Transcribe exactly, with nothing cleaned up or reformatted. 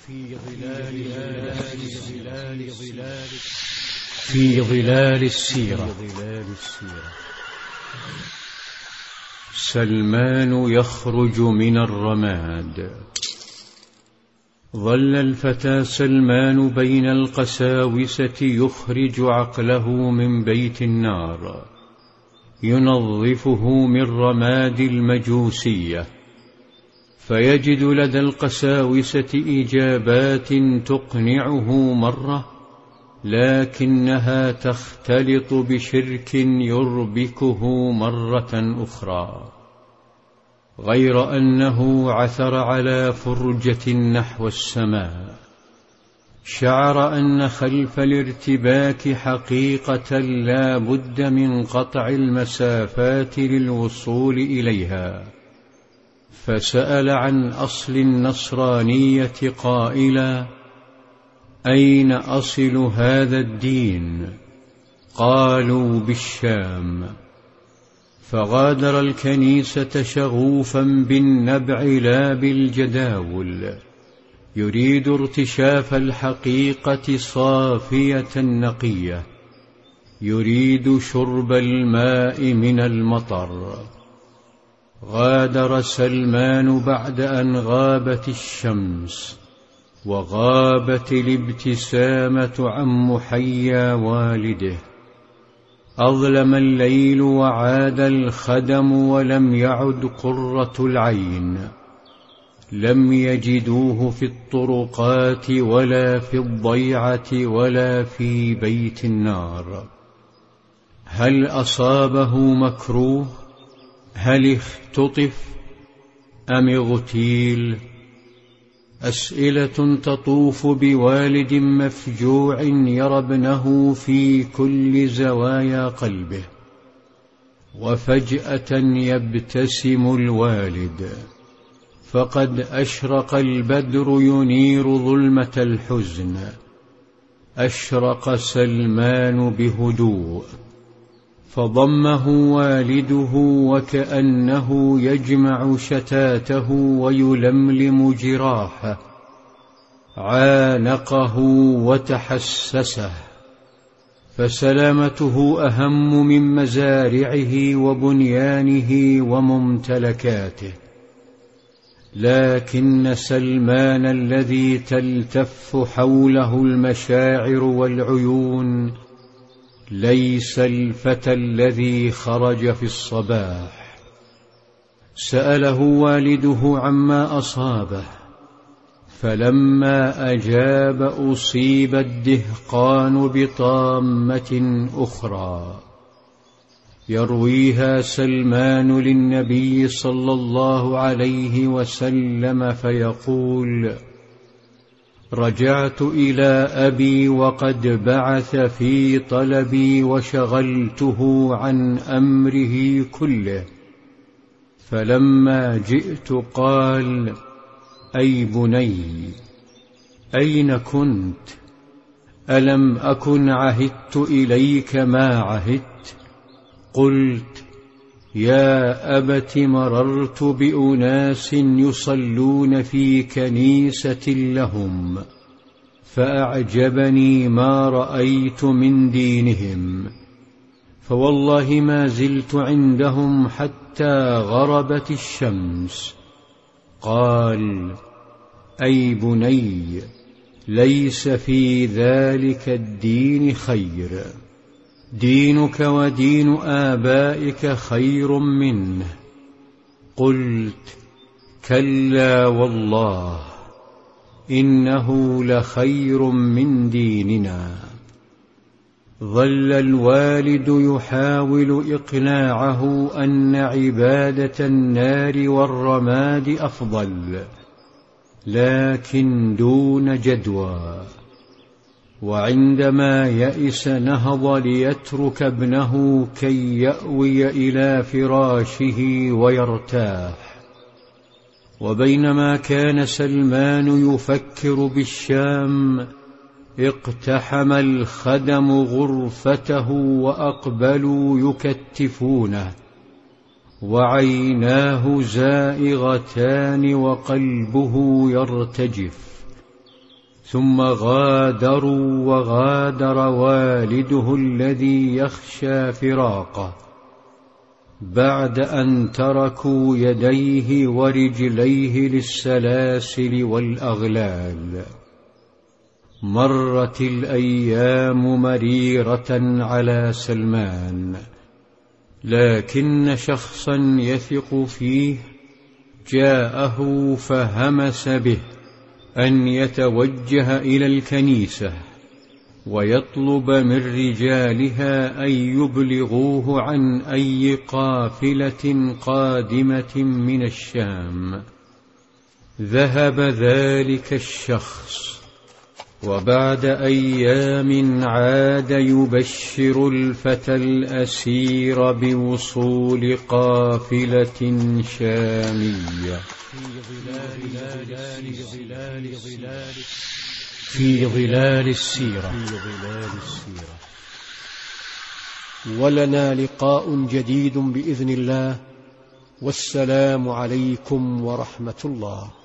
في ظلال ظلال ظلال في ظلال السيرة. سلمان يخرج من الرماد. ظل الفتى سلمان بين القساوسة يخرج عقله من بيت النار، ينظفه من رماد المجوسية، فيجد لدى القساوسة إجابات تقنعه مرة، لكنها تختلط بشرك يربكه مرة أخرى، غير أنه عثر على فرجة نحو السماء، شعر أن خلف الارتباك حقيقة لا بد من قطع المسافات للوصول إليها، فسأل عن أصل النصرانية قائلا: أين أصل هذا الدين؟ قالوا: بالشام. فغادر الكنيسة شغوفا بالنبع لا بالجداول، يريد ارتشاف الحقيقة صافية نقية، يريد شرب الماء من المطر. غادر سلمان بعد أن غابت الشمس وغابت الابتسامة عن محيا والده. أظلم الليل وعاد الخدم ولم يعد قرة العين، لم يجدوه في الطرقات ولا في الضيعة ولا في بيت النار. هل أصابه مكروه؟ هل اختطف أم اغتيل؟ أسئلة تطوف بوالد مفجوع يرى ابنه في كل زوايا قلبه. وفجأة يبتسم الوالد، فقد أشرق البدر ينير ظلمة الحزن. أشرق سلمان بهدوء، فضمه والده وكأنه يجمع شتاته ويلملم جراحه، عانقه وتحسسه، فسلامته أهم من مزارعه وبنيانه وممتلكاته. لكن سلمان الذي تلتف حوله المشاعر والعيون ليس الفتى الذي خرج في الصباح. سأله والده عما أصابه، فلما أجاب أصيب الدهقان بطامة أخرى. يرويها سلمان للنبي صلى الله عليه وسلم فيقول: رجعت إلى أبي وقد بعث في طلبي وشغلته عن أمره كله، فلما جئت قال: أي بني، أين كنت؟ ألم أكن عهدت إليك ما عهدت؟ قلت: يا أبت مررت بأناس يصلون في كنيسة لهم، فأعجبني ما رأيت من دينهم، فوالله ما زلت عندهم حتى غربت الشمس. قال: أي بني، ليس في ذلك الدين خير، دينك ودين آبائك خير منه. قلت: كلا والله، إنه لخير من ديننا. ظل الوالد يحاول إقناعه أن عبادة النار والرماد أفضل، لكن دون جدوى. وعندما يئس نهض ليترك ابنه كي يأوي إلى فراشه ويرتاح. وبينما كان سلمان يفكر بالشام، اقتحم الخدم غرفته وأقبلوا يكتفونه، وعيناه زائغتان وقلبه يرتجف. ثم غادروا وغادر والده الذي يخشى فراقه بعد أن تركوا يديه ورجليه للسلاسل والأغلال. مرت الأيام مريرة على سلمان، لكن شخصا يثق فيه جاءه فهمس به أن يتوجه إلى الكنيسة ويطلب من رجالها أن يبلغوه عن أي قافلة قادمة من الشام. ذهب ذلك الشخص، وبعد أيام عاد يبشر الفتى الأسير بوصول قافلة شامية في ظلال السيرة. ولنا لقاء جديد بإذن الله، والسلام عليكم ورحمة الله.